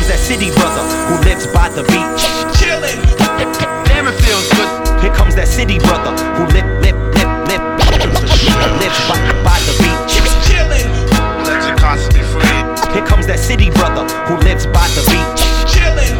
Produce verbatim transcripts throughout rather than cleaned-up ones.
comes that city brother who lives by the beach. Chillin'. Damn, it feels good. Here comes that city brother who live, live, live, live, lives by, by the beach. Chillin'. Let you constantly free. Here comes that city brother who lives by the beach. Chillin'.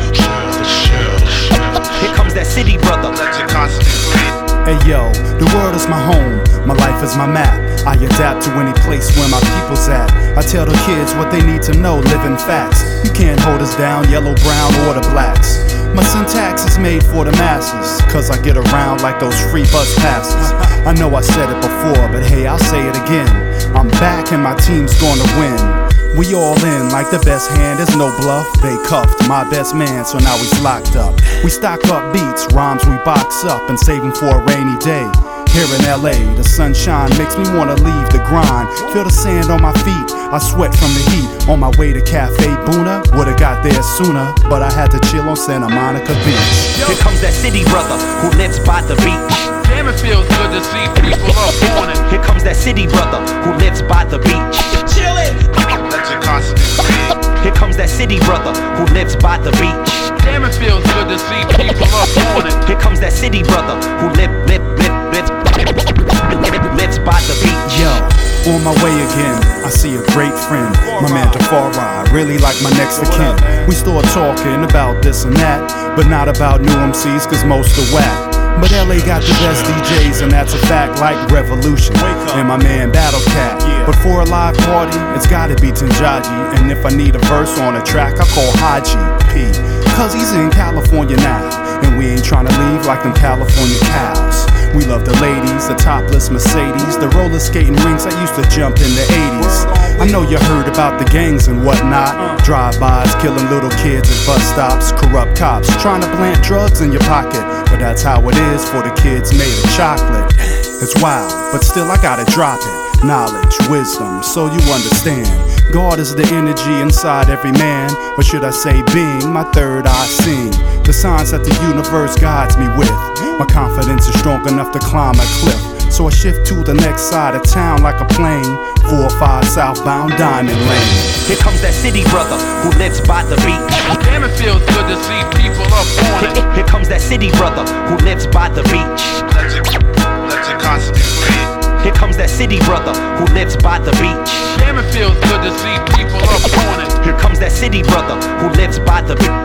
Here comes that city brother. Let you constantly free. Hey yo, the world is my home, my life is my map. I adapt to any place where my people's at. I tell the kids what they need to know, living facts. You can't hold us down, yellow, brown, or the blacks. My syntax is made for the masses, cause I get around like those free bus passes. I know I said it before, but hey, I'll say it again. I'm back and my team's gonna win. We all in like the best hand, there's no bluff. They cuffed my best man, so now he's locked up. We stock up beats, rhymes we box up and save them for a rainy day. Here in L A, the sunshine makes me wanna leave the grind. Feel the sand on my feet, I sweat from the heat. On my way to Cafe Buna, would've got there sooner, but I had to chill on Santa Monica Beach. Here comes that city brother who lives by the beach. Damn, it feels good to see people up on it. Here comes that city brother who lives by the beach. Chillin'. Let you constantly free. Here comes that city brother who lives by the beach. Damn, it feels good to see people up on it. Here comes that city brother who live, live, live, live, lives by the beach. Yo, on my way again, I see a great friend, my man Tafari, really like my next of kin. We start talking about this and that, but not about new M Cs, cause most are whack. But L A got the best D Js, and that's a fact, like Revolution and my man Battle Cat. But for a live party, it's gotta be Tenjaji. And if I need a verse on a track, I call Haji P, cause he's in California now, and we ain't tryna leave like them California cows. We love the ladies, the topless Mercedes, the roller skating rinks I used to jump in the eighties. I know you heard about the gangs and whatnot, drive-bys, killing little kids at bus stops, corrupt cops trying to plant drugs in your pocket. But that's how it is for the kids made of chocolate. It's wild, but still I gotta drop it. Knowledge, wisdom, so you understand. God is the energy inside every man, or should I say being, my third eye seeing. The signs that the universe guides me with. My confidence is strong enough to climb a cliff, so I shift to the next side of town like a plane. four oh five southbound Diamond Lane. Here comes that city brother who lives by the beach. Damn, it feels good to see people up on it. Here, here comes that city brother who lives by the beach. Let you, let you constantly free. Here comes that city brother who lives by the beach. Damn, it feels good to see people up on it. Here comes that city brother who lives by the beach.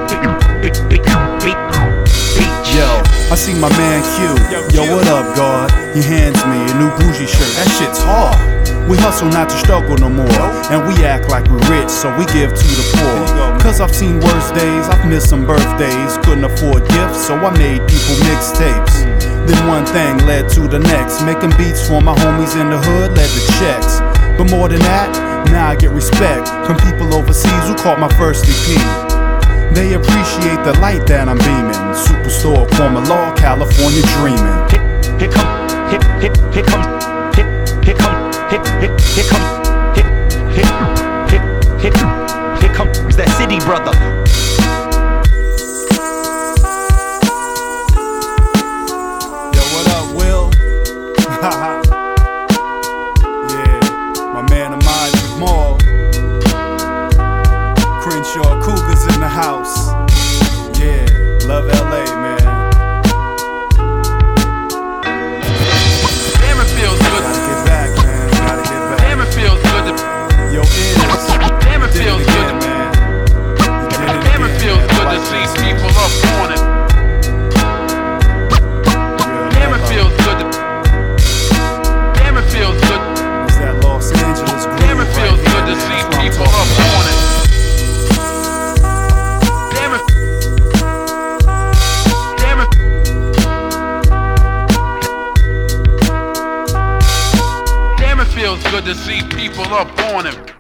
Yo, I see my man Q. Yo, what up, God? He hands me a new bougie shirt. That shit's hard. We hustle not to struggle no more, and we act like we're rich, so we give to the poor. Cause I've seen worse days, I've missed some birthdays, couldn't afford gifts, so I made people mixtapes. Then one thing led to the next, making beats for my homies in the hood led to checks. But more than that, now I get respect from people overseas who caught my first E P. They appreciate the light that I'm beaming. Superstore, former law, California dreaming. Here, here come, here, here, here comes, here, here come, here, here, here come, here, here, here, here, here comes that city brother. Yo, what up, Will? Yeah, my man Ahmad Jamal. Crenshaw Cougars in the house. Yeah, love L A, man. Damn, it feels good. Gotta get back, man. Gotta get back. Damn, it feels good to. Yo, Iz. Damn, it Did feels it good again, to. man. You did it Damn, it again, feels man. good to Like see this. people up on it. Real Damn, it mellow. feels good to. Damn, it feels good. It's that Los Angeles groove. Damn, it feels right good here, to man. see That's what I'm people talking up about. on it. Damn it. Damn it. Damn, it feels good to see people up on it.